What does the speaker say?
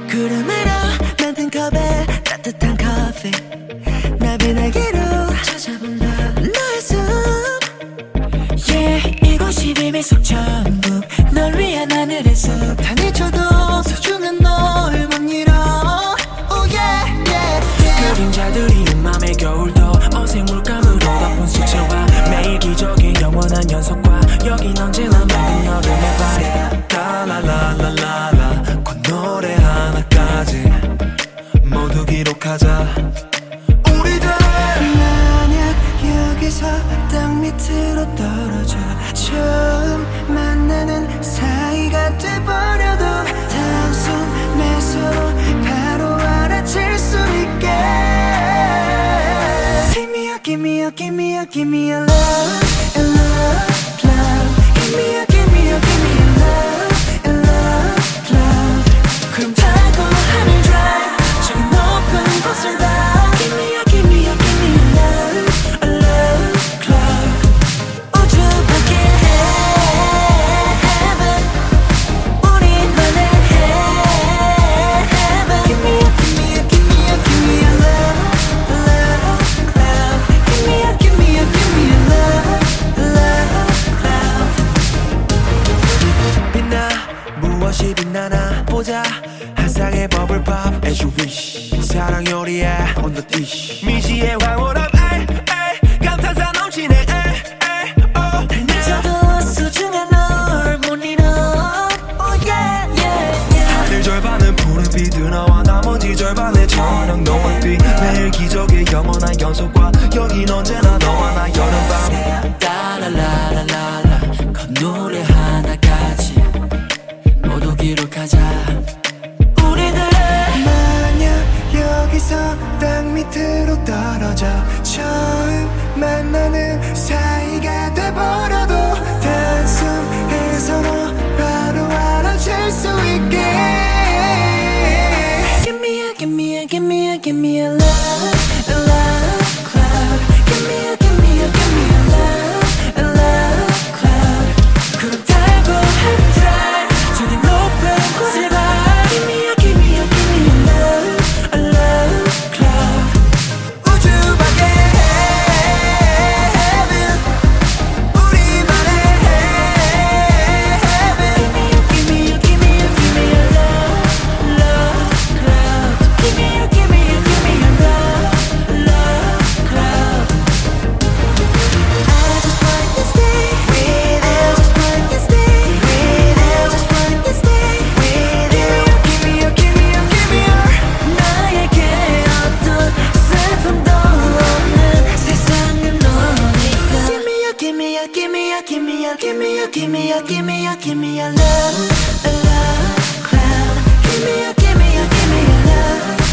구름으로 만든 컵에 따뜻한 커피 나비날개로 찾아본다 너의 숨 Yeah 이곳이 비밀 속 천국 널 위한 하늘의 숲 하늘 쳐도 소중한 널 못 잃어 Oh yeah yeah yeah 그림자들이 맘의 겨울도 어색 물감으로 덮은 수채화 매일 기적의 영원한 연속과 여긴 언제나 맑은 여름의 vibe 라라라라라라 콧노래 하나까지 모두 기록하자 우리들 만약 여기서 땅 밑으로 떨어져 처음 만나는 사이가 돼버려도 단숨에 서로 바로 알아챌 수 있게 Give me a, give me a, give me a, give me a love, a love, love Give me a, give me a, give me a love, a love, love 구름 타고 하늘 drive 저기 높은 곳을 봐 Give me a, give me a, give me a love, a love, love 우주 밖에 heaven 우리만의 heaven Give me a, give me a, give me a, give me a love, love, love Give me a, give me a, give me a love, love, love 빛나 무엇이 빛나나 보자 한 쌍의 버블팝 as you wish 사랑 요리에 on the dish 미지의 황홀함 감탄사 넘치네 저도 소중한 널 못 잃어 Oh yeah yeah yeah 하늘 절반은 푸른빛 너와 나머지 절반의 저녁 노을빛 매일 기적의 영원한 연속과 여긴 언제나 너와 나 여름밤 라라라라라라 콧노래 하나까지 모두 기록하자 우리들 만약 여기서 땅 밑으로 떨어져 처음 만나는 사이가 돼버려도 단숨에 서로 바로 알아챌 수 있게 Give me a, give me a, give me a, give me a love, a love cloud Give me a, give me a, give me a love, a love cloud 구름 타고 하늘 drive 저기 높은 곳을 봐 Give me a, give me a, give me a love, a love cloud 우주 밖에 heaven 우리만의 heaven Give me a, give me a, give me a love, love cloud Give me a, give me a, give me a love, love cloud I just want you to stay with you I just want you to stay with you I just want you to stay with you Give me a, give me a, give me a 나에게 어떤 슬픔도 없는 세상은 너니까 Give me a, give me a, give me a, give me a, give me a, give me a, give me a, give me a love, a love cloud Give me a, give me a, give me a love